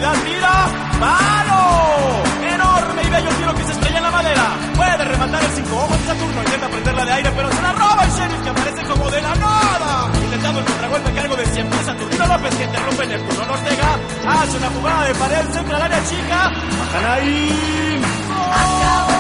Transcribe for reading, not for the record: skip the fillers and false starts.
profundidad, tira, ¡palo! Enorme y bello tiro que se estrella en la madera. Puede rematar el 5 ojos de Saturno, intenta prenderla de aire, pero se la roba el sheriff, que aparece como de la nada. Intentando el contragolpe, cargo de 100 pies, Saturnino López, que interrumpe en el turno. Ortega hace una jugada de pared, centra al área chica. Bajan ahí.